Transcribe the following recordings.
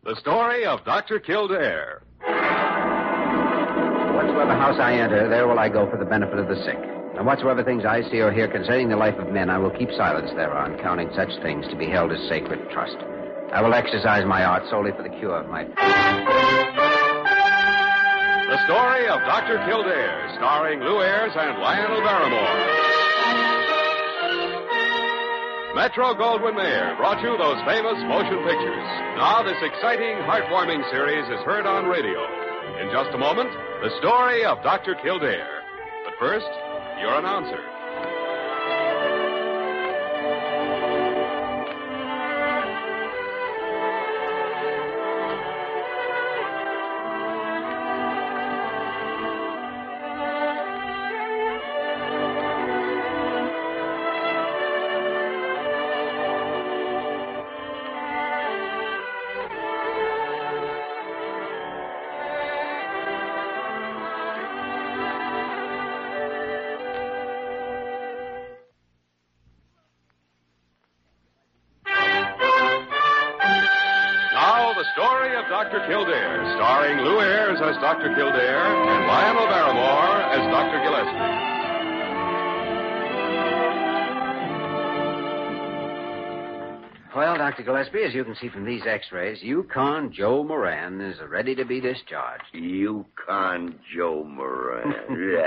The story of Dr. Kildare. Whatsoever house I enter, there will I go for the benefit of the sick. And whatsoever things I see or hear concerning the life of men, I will keep silence thereon, counting such things to be held as sacred trust. I will exercise my art solely for the cure of my... The story of Dr. Kildare, starring Lou Ayres and Lionel Barrymore. Metro-Goldwyn-Mayer brought you those famous motion pictures. Now this exciting, heartwarming series is heard on radio. In just a moment, the story of Dr. Kildare. But first, your announcer. Dr. Kildare, starring Lou Ayres as Dr. Kildare and Lionel Barrymore as Dr. Gillespie. Well, Dr. Gillespie, as you can see from these x-rays, Yukon Joe Moran is ready to be discharged. Yukon Joe Moran.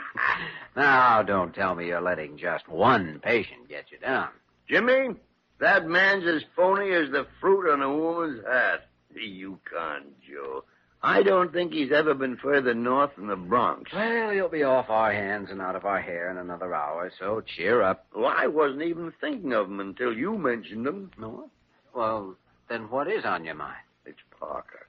Now, don't tell me you're letting just one patient get you down. Jimmy, that man's as phony as the fruit on a woman's hat. The Yukon Joe. I don't think he's ever been further north than the Bronx. Well, he'll be off our hands and out of our hair in another hour, so cheer up. Well, I wasn't even thinking of him until you mentioned him. No? Well, then what is on your mind? It's Parker.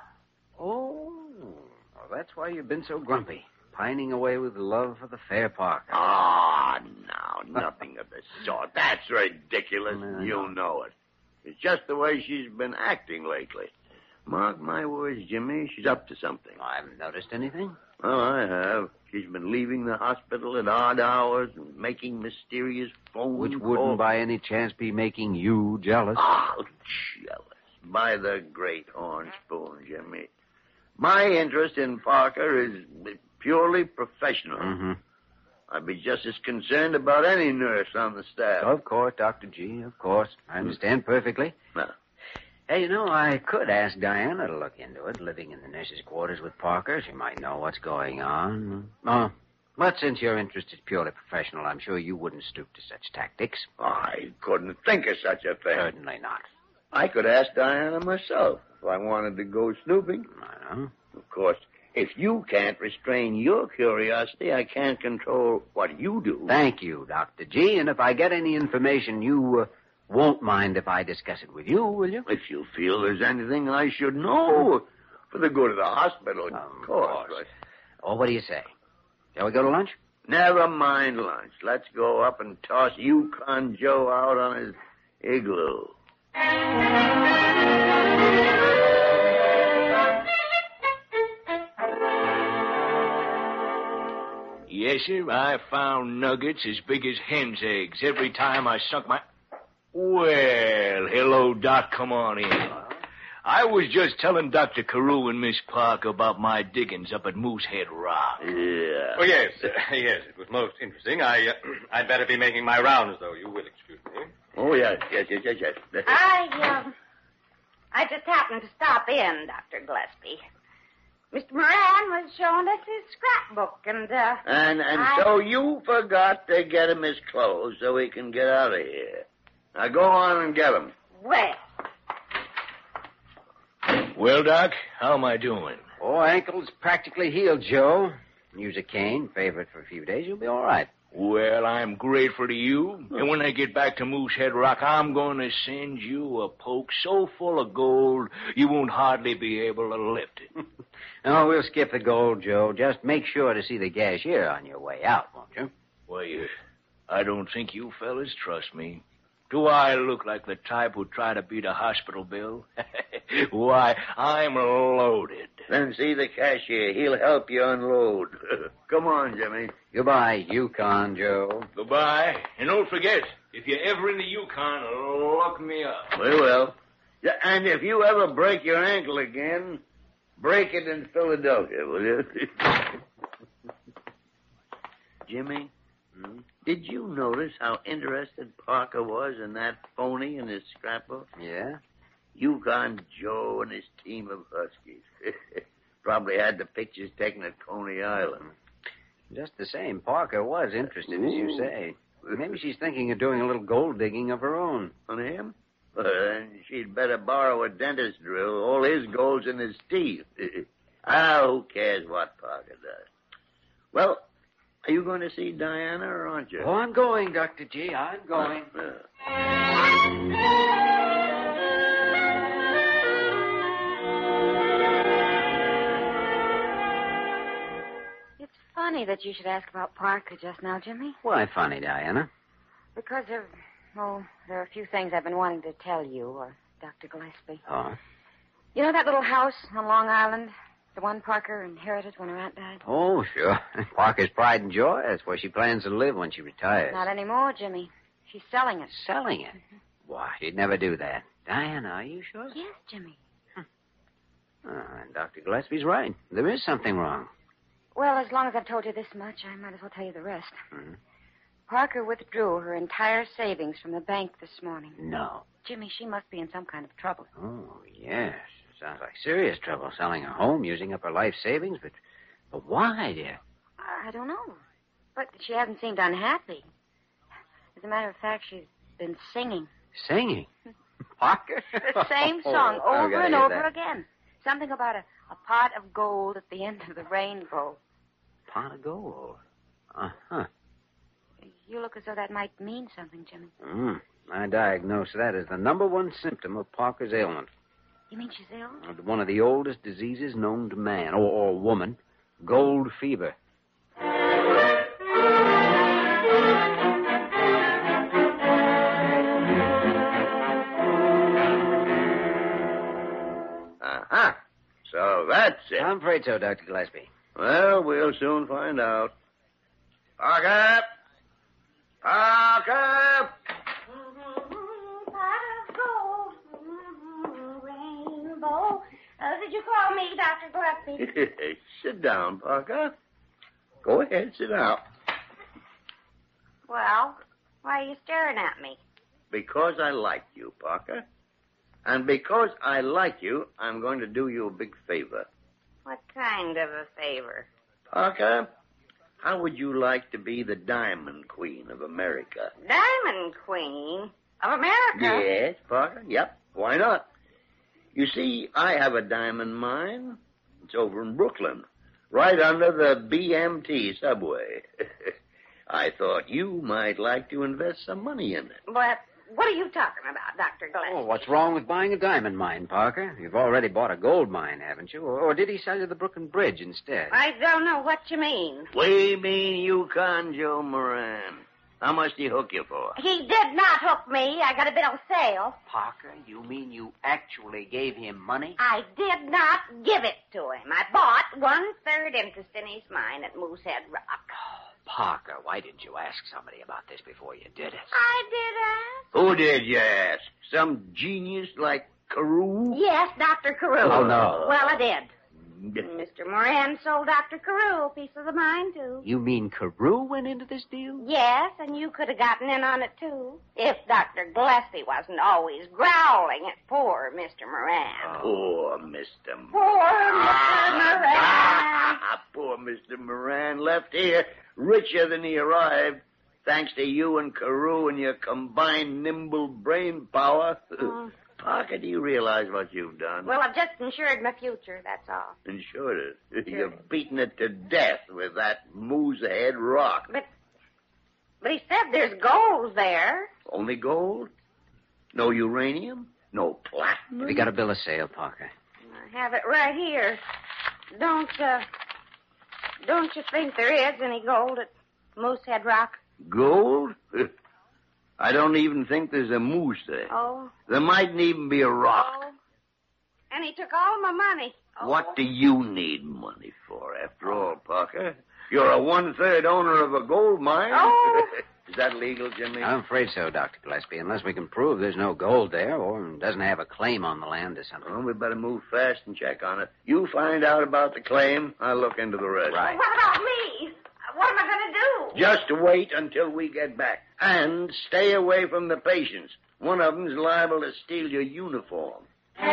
Oh, well, that's why you've been so grumpy, pining away with love for the fair Parker. Ah, no, nothing of the sort. That's ridiculous. You know it. It's just the way she's been acting lately. Mark my words, Jimmy, she's up to something. I haven't noticed anything. Oh, I have. She's been leaving the hospital at odd hours and making mysterious phone Which calls. wouldn't by any chance be making you jealous. Oh, jealous. By the great horn spoon, Jimmy. My interest in Parker is purely professional. Mm-hmm. I'd be just as concerned about any nurse on the staff. Of course, Dr. G, of course. I understand perfectly. Well. Hey, I could ask Diana to look into it, living in the nurse's quarters with Parker. She might know what's going on. Oh, but since your interest is purely professional, I'm sure you wouldn't stoop to such tactics. I couldn't think of such a thing. Certainly not. I could ask Diana myself if I wanted to go snooping. I know. Of course, if you can't restrain your curiosity, I can't control what you do. Thank you, Dr. G. And if I get any information, you won't mind if I discuss it with you, will you? If you feel there's anything I should know, for the good of the hospital, of course. But... Oh, what do you say? Shall we go to lunch? Never mind lunch. Let's go up and toss Yukon Joe out on his igloo. Yes, sir, I found nuggets as big as hen's eggs every time I sunk my... Well, hello, Doc. Come on in. I was just telling Dr. Carew and Miss Parker about my diggings up at Moosehead Rock. Yeah. Oh, yes. Yes, it was most interesting. I'd better be making my rounds, though. You will excuse me. Oh, yes. I just happened to stop in, Dr. Gillespie. Mr. Moran was showing us his scrapbook, and so you forgot to get him his clothes so he can get out of here. Now go on and get him. Well, Doc, how am I doing? Oh, ankle's practically healed, Joe. Use a cane, favorite for a few days, you'll be all right. Well, I'm grateful to you. And when I get back to Moosehead Rock, I'm going to send you a poke so full of gold you won't hardly be able to lift it. No, we'll skip the gold, Joe. Just make sure to see the cashier on your way out, won't you? Why, I don't think you fellas trust me. Do I look like the type who'd try to beat a hospital bill? Why, I'm loaded. Then see the cashier. He'll help you unload. Come on, Jimmy. Goodbye, Yukon Joe. Goodbye. And don't forget, if you're ever in the Yukon, look me up. We will. Yeah, and if you ever break your ankle again, break it in Philadelphia, will you? Jimmy, did you notice how interested Parker was in that phony in his scrapbook? Yeah? Yukon Joe and his team of Huskies. Probably had the pictures taken at Coney Island. Just the same, Parker was interested, as you say. Maybe she's thinking of doing a little gold digging of her own. On him? Then she'd better borrow a dentist drill. All his gold's in his teeth. Who cares what Parker does? Well, are you going to see Diana or aren't you? Oh, I'm going, Dr. G. I'm going. It's funny that you should ask about Parker just now, Jimmy. Why funny, Diana? Because there are a few things I've been wanting to tell you, or Dr. Gillespie. Oh? You know that little house on Long Island? The one Parker inherited when her aunt died? Oh, sure. Parker's pride and joy. That's where she plans to live when she retires. Not anymore, Jimmy. She's selling it. Selling it? Why, she'd never do that. Diana, are you sure? Yes, Jimmy. And Dr. Gillespie's right. There is something wrong. Well, as long as I've told you this much, I might as well tell you the rest. Hmm? Parker withdrew her entire savings from the bank this morning. No. Jimmy, she must be in some kind of trouble. Oh, yes. Sounds like serious trouble selling her home, using up her life savings. But why, dear? I don't know. But she hasn't seemed unhappy. As a matter of fact, she's been singing. Singing? Parker? The same song Oh, over and over again. Something about a pot of gold at the end of the rainbow. Pot of gold? Uh-huh. You look as though that might mean something, Jimmy. I diagnose that as the number one symptom of Parker's ailment. You mean she's ill? One of the oldest diseases known to man, or woman, gold fever. Uh-huh. So that's it. I'm afraid so, Dr. Gillespie. Well, we'll soon find out. Parker! Parker! Pot of gold, rainbow. Did you call me, Dr. Gillespie? Sit down, Parker. Go ahead, sit down. Well, why are you staring at me? Because I like you, Parker. And because I like you, I'm going to do you a big favor. What kind of a favor? Parker, how would you like to be the Diamond Queen of America? Diamond Queen of America? Yes, Parker. Yep. Why not? You see, I have a diamond mine. It's over in Brooklyn, right under the BMT subway. I thought you might like to invest some money in it. But what are you talking about, Dr. Gillespie? Oh, what's wrong with buying a diamond mine, Parker? You've already bought a gold mine, haven't you? Or did he sell you the Brooklyn Bridge instead? I don't know what you mean. We mean Yukon Joe Moran. How much did he hook you for? He did not hook me. I got a bill of sale. Parker, you mean you actually gave him money? I did not give it to him. I bought 1/3 interest in his mine at Moosehead Rock. Parker, why didn't you ask somebody about this before you did it? I did ask. Who did you ask? Some genius like Carew? Yes, Dr. Carew. Oh, no. Well, I did. Mr. Moran sold Dr. Carew a piece of the mine, too. You mean Carew went into this deal? Yes, and you could have gotten in on it, too, if Dr. Gillespie wasn't always growling at poor Mr. Moran. Poor Mr. Poor Mr. Moran. Poor Mr. Moran left here richer than he arrived, thanks to you and Carew and your combined nimble brain power. Parker, do you realize what you've done? Well, I've just insured my future, that's all. Insured it. You're beating it to death with that Moosehead Rock. But he said there's gold there. Only gold? No uranium? No platinum? We got a bill of sale, Parker. I have it right here. Don't you think there is any gold at Moosehead Rock? Gold? I don't even think there's a moose there. Oh. There mightn't even be a rock. Oh. And he took all my money. Oh. What do you need money for, after all, Parker? You're a 1/3 owner of a gold mine. Oh. Is that legal, Jimmy? I'm afraid so, Dr. Gillespie, unless we can prove there's no gold there or doesn't have a claim on the land or something. Well, we better move fast and check on it. You find out about the claim. I'll look into the rest. Right. What about me? What am I going to do? Just wait until we get back. And stay away from the patients. One of them's liable to steal your uniform.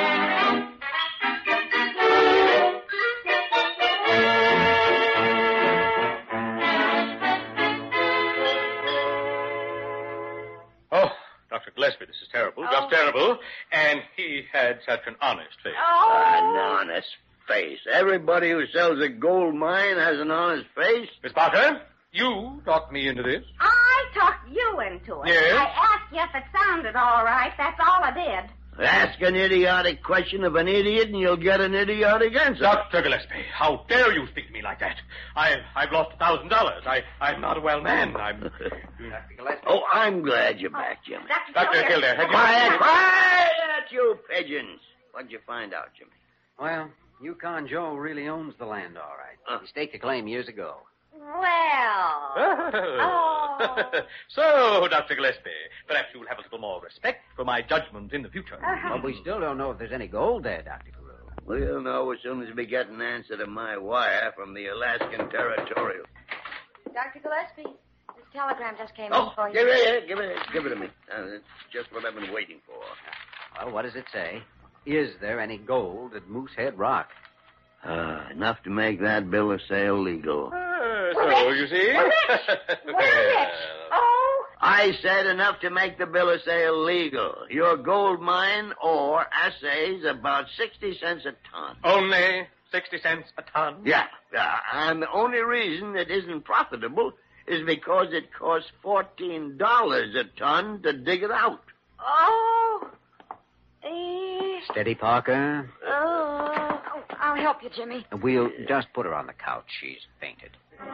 Oh, Dr. Gillespie, this is terrible. Oh. Just terrible. And he had such an honest face. An Oh. honest face. Everybody who sells a gold mine has an honest face. Miss Parker, you talked me into this. I talked you into it. Yes? I asked you if it sounded all right. That's all I did. Ask an idiotic question of an idiot and you'll get an idiotic answer. Dr. Gillespie, how dare you speak to me like that? I've lost $1,000. I'm not a well man. Dr. Gillespie? Oh, I'm glad you're back, Jimmy. Dr. Kildare, have you... Quiet, you pigeons. What'd you find out, Jimmy? Well, Yukon Joe really owns the land, all right. He staked a claim years ago. Well. Oh. So, Dr. Gillespie, perhaps you'll have a little more respect for my judgment in the future. But we still don't know if there's any gold there, Dr. Carew. We'll know as soon as we get an answer to my wire from the Alaskan Territorial. Dr. Gillespie, this telegram just came in Oh, for you. give it here. Give it to me. It's just what I've been waiting for. Well, what does it say? Is there any gold at Moosehead Rock? Enough to make that bill of sale legal. So, you see... We're rich. Oh. I said enough to make the bill of sale legal. Your gold mine ore assays about 60 cents a ton. Only 60 cents a ton? Yeah. And the only reason it isn't profitable is because it costs $14 a ton to dig it out. Oh. Steady, Parker. Oh, I'll help you, Jimmy. We'll just put her on the couch. She's fainted.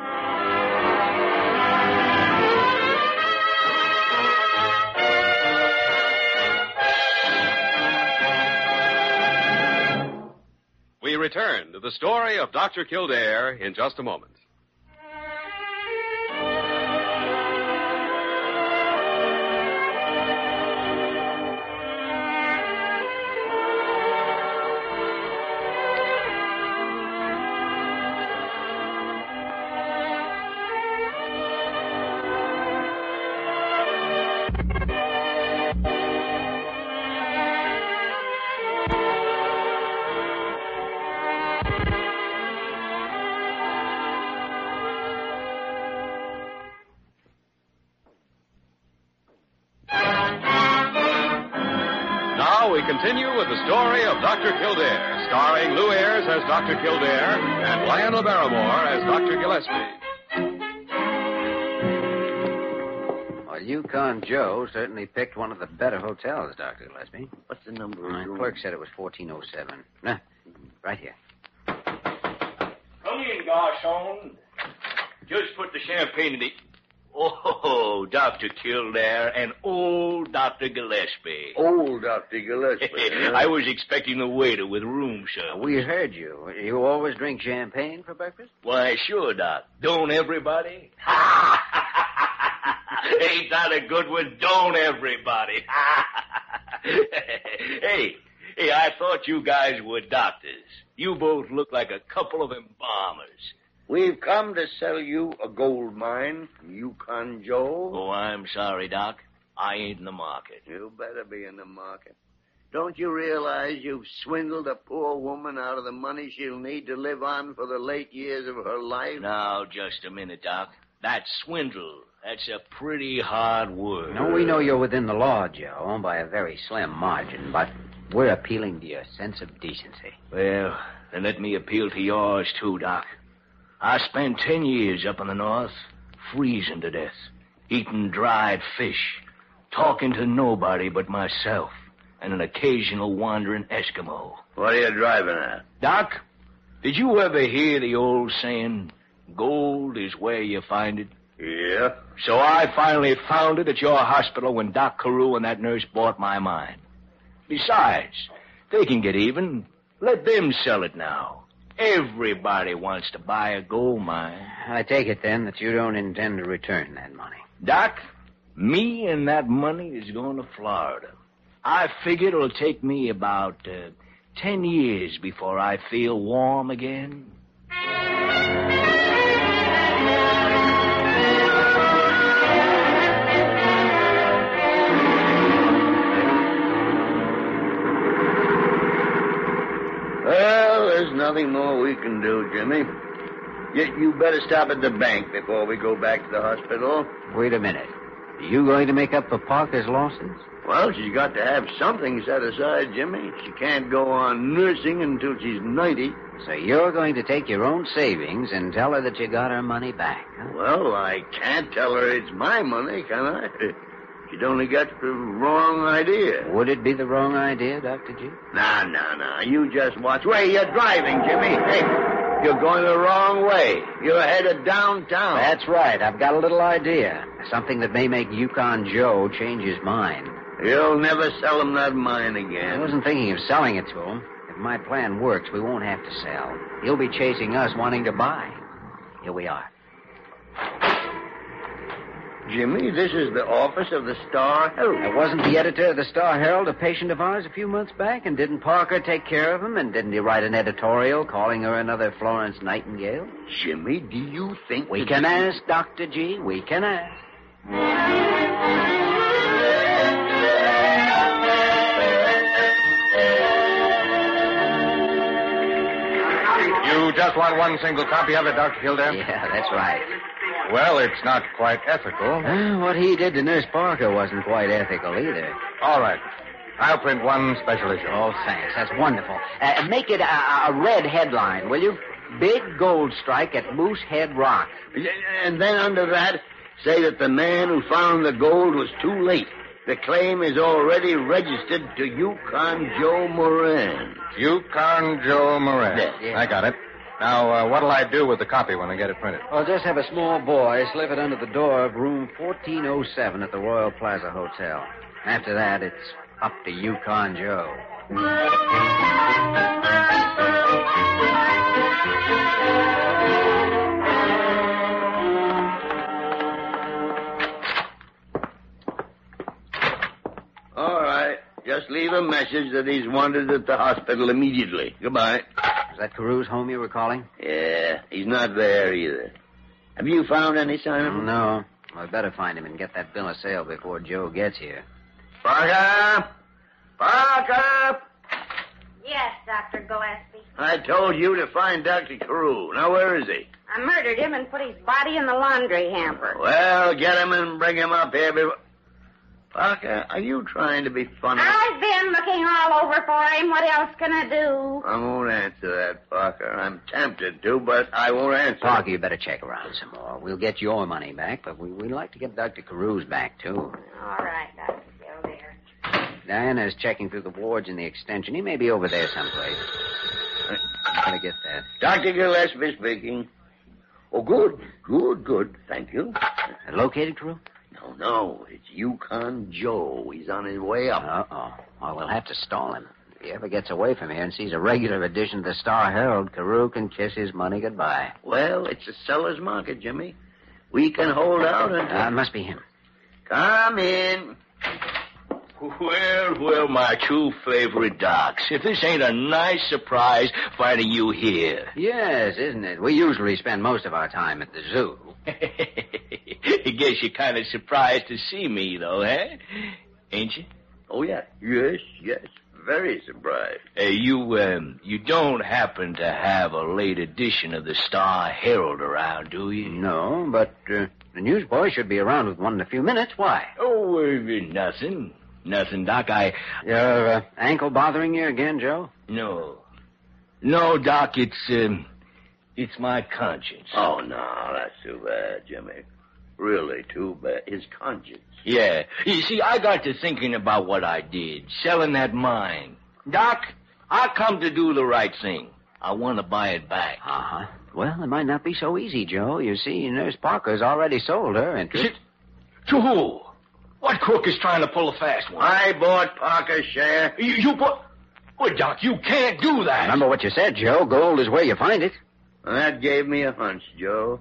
We return to the story of Dr. Kildare in just a moment. Now we continue with the story of Dr. Kildare, starring Lou Ayres as Dr. Kildare and Lionel Barrymore as Dr. Gillespie. Well, Yukon Joe certainly picked one of the better hotels, Dr. Gillespie. What's the number? My clerk said it was 1407. Nah, right here. Come in, garçon. Just put the champagne in the... Oh, Dr. Kildare and old Dr. Gillespie. Old Dr. Gillespie. I was expecting the waiter with room service. We heard you. You always drink champagne for breakfast? Why, sure, Doc. Don't everybody? Ain't that a good one? Don't everybody? Hey, I thought you guys were doctors. You both look like a couple of embalmers. We've come to sell you a gold mine, Yukon Joe. Oh, I'm sorry, Doc. I ain't in the market. You better be in the market. Don't you realize you've swindled a poor woman out of the money she'll need to live on for the late years of her life? Now, just a minute, Doc. That's swindle. That's a pretty hard word. No, we know you're within the law, Joe, by a very slim margin, but we're appealing to your sense of decency. Well, then let me appeal to yours, too, Doc. I spent 10 years up in the north, freezing to death, eating dried fish, talking to nobody but myself and an occasional wandering Eskimo. What are you driving at? Doc, did you ever hear the old saying, gold is where you find it? Yeah. So I finally found it at your hospital when Doc Carew and that nurse bought my mine. Besides, they can get even. Let them sell it now. Everybody wants to buy a gold mine. I take it, then, that you don't intend to return that money. Doc, Me and that money is going to Florida. I figure it'll take me about 10 years before I feel warm again. Well, there's nothing more we can do, Jimmy. Yet you better stop at the bank before we go back to the hospital. Wait a minute. Are you going to make up for Parker's losses? Well, she's got to have something set aside, Jimmy. She can't go on nursing until she's 90. So you're going to take your own savings and tell her that you got her money back, huh? Well, I can't tell her it's my money, can I? She'd only got the wrong idea. Would it be the wrong idea, Dr. G? Nah. You just watch where you're driving, Jimmy. Hey, you're going the wrong way. You're headed downtown. That's right. I've got a little idea. Something that may make Yukon Joe change his mind. You'll never sell him that mine I again. wasn't thinking of selling it to him. If my plan works, we won't have to sell. He'll be chasing us wanting to buy. Here we are. Jimmy, this is the office of the Star Herald. Wasn't the editor of the Star Herald a patient of ours a few months back? And didn't Parker take care of him? And didn't he write an editorial calling her another Florence Nightingale? Jimmy, do you think... We can ask, Dr. G. We can ask. You just want one single copy of it, Dr. Kildare? Yeah, that's right. Well, it's not quite ethical. What he did to Nurse Parker wasn't quite ethical either. All right. I'll print one special issue. Oh, thanks. That's wonderful. Make it a red headline, will you? Big gold strike at Moosehead Rock. And then under that, say that the man who found the gold was too late. The claim is already registered to Yukon Joe Moran. Yukon Joe Moran. Yeah. I got it. Now, what'll I do with the copy when I get it printed? Well, just have a small boy slip it under the door of room 1407 at the Royal Plaza Hotel. After that, it's up to Yukon Joe. All right. Just leave a message that he's wanted at the hospital immediately. Goodbye. Is that Carew's home you were calling? Yeah, he's not there either. Have you found any sign of him? No. Well, I'd better find him and get that bill of sale before Joe gets here. Parker! Parker! Yes, Dr. Gillespie. I told you to find Dr. Carew. Now, where is he? I murdered him and put his body in the laundry hamper. Well, get him and bring him up here before... Parker, are you trying to be funny? I've been looking all over for him. What else can I do? I won't answer that, Parker. I'm tempted to, but I won't answer. Parker, you better check around some more. We'll get your money back, but we'd like to get Dr. Carew's back, too. All right, Dr. Kildare. Diana's checking through the wards in the extension. He may be over there someplace. I gotta get that. Dr. Gillespie speaking. Oh, good. Thank you. Located, Carew? No, it's Yukon Joe. He's on his way up. Uh-oh. Well, we'll have to stall him. If he ever gets away from here and sees a regular edition of the Star Herald, Carew can kiss his money goodbye. Well, it's a seller's market, Jimmy. We can hold out until... It must be him. Come in. Well, my two favorite docs. If this ain't a nice surprise finding you here. Yes, isn't it? We usually spend most of our time at the zoo. I guess you're kind of surprised to see me, though, eh? Ain't you? Oh, yeah. Yes. Very surprised. You don't happen to have a late edition of the Star Herald around, do you? No, but the newsboy should be around with one in a few minutes. Why? Oh, nothing. Nothing, Doc. Your ankle bothering you again, Joe? No, Doc, it's my conscience. Oh, no, that's too bad, Jimmy. Really too bad. His conscience. Yeah. You see, I got to thinking about what I did, selling that mine. Doc, I come to do the right thing. I want to buy it back. Uh-huh. Well, it might not be so easy, Joe. You see, Nurse Parker's already sold her interest. To who? What crook is trying to pull a fast one? I bought Parker's share. You bought... Well, Doc, you can't do that. Remember what you said, Joe. Gold is where you find it. Well, that gave me a hunch, Joe.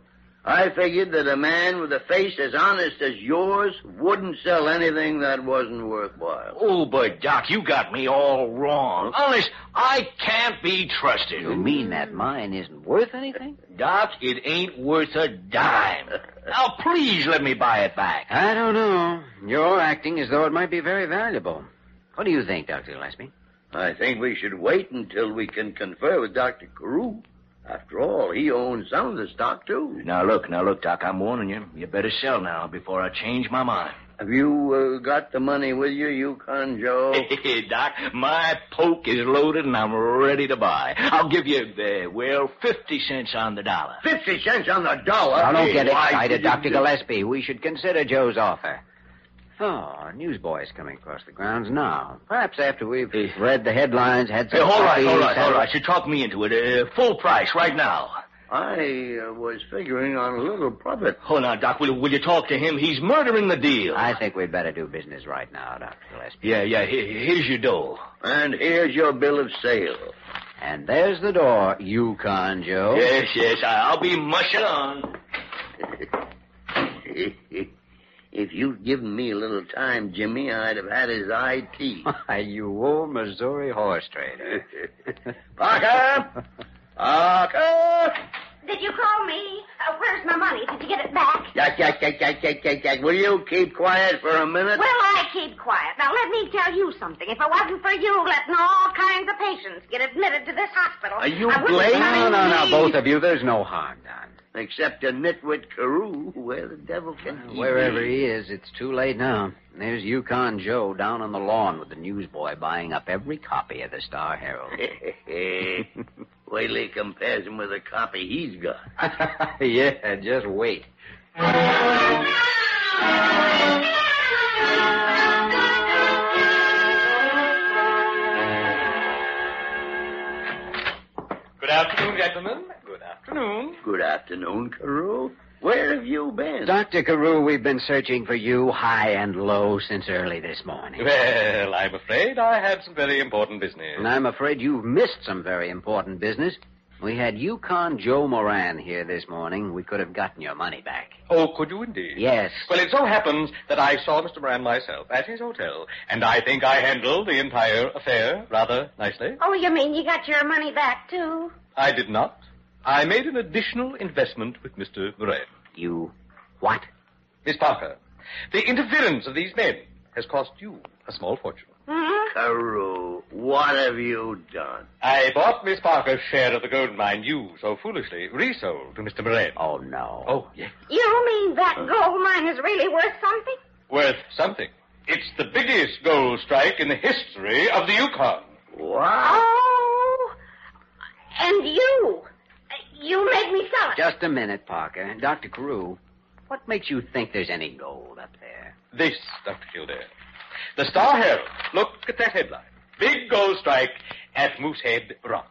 I figured that a man with a face as honest as yours wouldn't sell anything that wasn't worthwhile. Oh, but, Doc, you got me all wrong. Honest, I can't be trusted. You mean that mine isn't worth anything? Doc, it ain't worth a dime. Now, please let me buy it back. I don't know. You're acting as though it might be very valuable. What do you think, Dr. Gillespie? I think we should wait until we can confer with Dr. Carew. After all, he owns some of the stock, too. Now, look, Doc, I'm warning you. You better sell now before I change my mind. Have you got the money with you, Yukon Joe? Hey, Doc, my poke is loaded and I'm ready to buy. I'll give you, 50 cents on the dollar. 50 cents on the dollar? Now, don't get Why, excited, Dr. Gillespie. We should consider Joe's offer. Oh, a newsboy's coming across the grounds now. Perhaps after we've read the headlines, had some All coffee, right. You talk me into it. Full price right now. I was figuring on a little profit. Oh, now, Doc, will you talk to him? He's murdering the deal. I think we'd better do business right now, Dr. Gillespie. Yeah, here's your dough. And here's your bill of sale. And there's the door, Yukon Joe. Yes, I'll be mushing on. If you'd given me a little time, Jimmy, I'd have had his eye teeth. You old Missouri horse trader. Parker! Parker! Did you call me? Where's my money? Did you get it back? Jack. Will you keep quiet for a minute? Well, I keep quiet. Now, let me tell you something. If it wasn't for you letting all kinds of patients get admitted to this hospital... Are you I wouldn't blaming- have No, any- both of you. There's no harm done. Except a nitwit Carew, where the devil can he Wherever be? he is, it's too late now. There's Yukon Joe down on the lawn with the newsboy buying up every copy of the Star Herald. Wait till he compares him with the copy he's got. Yeah, just wait. Good afternoon, gentlemen. Good afternoon. Good afternoon, Carew. Where have you been? Dr. Carew, we've been searching for you high and low since early this morning. Well, I'm afraid I had some very important business. And I'm afraid you've missed some very important business. We had Yukon Joe Moran here this morning. We could have gotten your money back. Oh, could you indeed? Yes. Well, it so happens that I saw Mr. Moran myself at his hotel, and I think I handled the entire affair rather nicely. Oh, you mean you got your money back, too? I did not. I made an additional investment with Mr. Moran. You what? Miss Parker, the interference of these men has cost you a small fortune. Hmm? Carew, what have you done? I bought Miss Parker's share of the gold mine you so foolishly resold to Mr. Moran. Oh, no. Oh, yes. You mean that gold mine is really worth something? Worth something. It's the biggest gold strike in the history of the Yukon. What? Oh, and you made me sell it. Just a minute, Parker. Dr. Carew, what makes you think there's any gold up there? This, Dr. Kildare. The Star Herald. Look at that headline. Big gold strike at Moosehead Rock.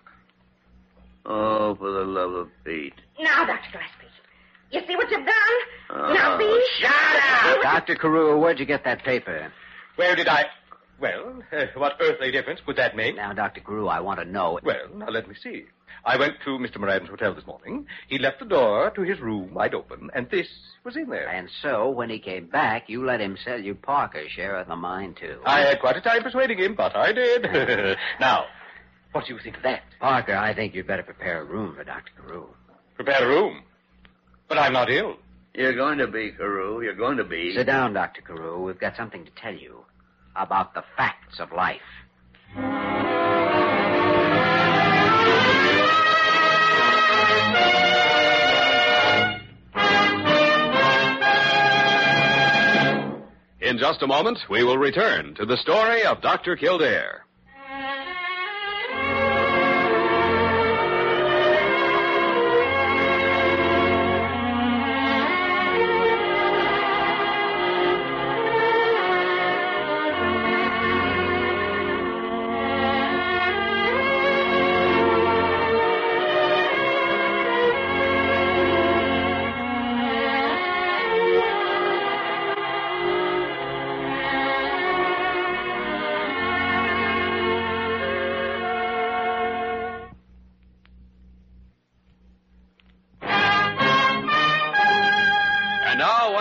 Oh, for the love of Pete. Now, Dr. Gillespie, you see what you've done? Now, be... Shut up! Dr. Carew, where'd you get that paper? Where did I... Well, what earthly difference would that make? Now, Dr. Carew, I want to know. Well, now let me see. I went to Mr. Moran's hotel this morning. He left the door to his room wide open, and this was in there. And so, when he came back, you let him sell you Parker's share of the mine, too. I had quite a time persuading him, but I did. Now, what do you think of that? Parker, I think you'd better prepare a room for Dr. Carew. Prepare a room. But I'm not ill. You're going to be, Carew. You're going to be. Sit down, Dr. Carew. We've got something to tell you about the facts of life. In just a moment, we will return to the story of Dr. Kildare.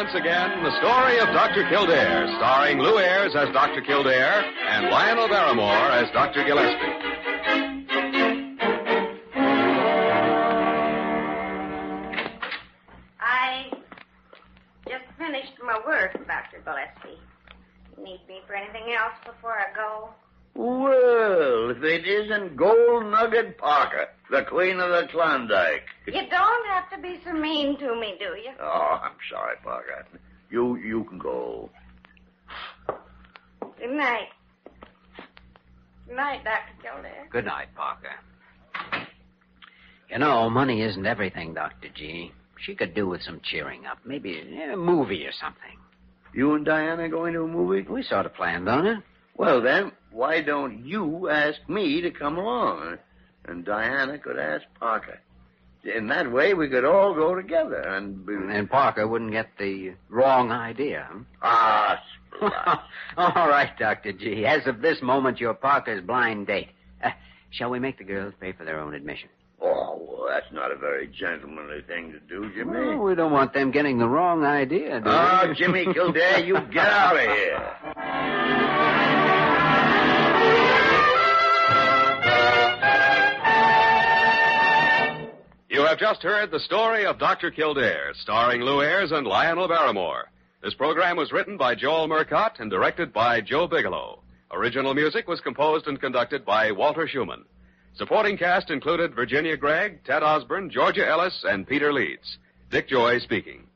once again the story of Dr. Kildare, starring Lou Ayres as Dr. Kildare and Lionel Barrymore as Dr. Gillespie. I just finished my work, Dr. Gillespie. Need me for anything else before I go? Well, if it isn't Gold Nugget Parker, the Queen of the Klondike. You don't have to be so mean to me, do you? Oh, I'm sorry, Parker. You can go. Good night. Good night, Dr. Kildare. Good night, Parker. You know, money isn't everything, Dr. G. She could do with some cheering up. Maybe a movie or something. You and Diana going to a movie? We sort of planned on it. Well, then, why don't you ask me to come along? And Diana could ask Parker. In that way, we could all go together And Parker wouldn't get the wrong idea. Ah, splat. All right, Dr. G. As of this moment, you're Parker's blind date. Shall we make the girls pay for their own admission? Oh, well, that's not a very gentlemanly thing to do, Jimmy. Oh, we don't want them getting the wrong idea, do we? Oh, Jimmy Kildare, you get out of here. You have just heard the story of Dr. Kildare, starring Lou Ayres and Lionel Barrymore. This program was written by Joel Murcott and directed by Joe Bigelow. Original music was composed and conducted by Walter Schumann. Supporting cast included Virginia Gregg, Ted Osborne, Georgia Ellis, and Peter Leeds. Dick Joy speaking.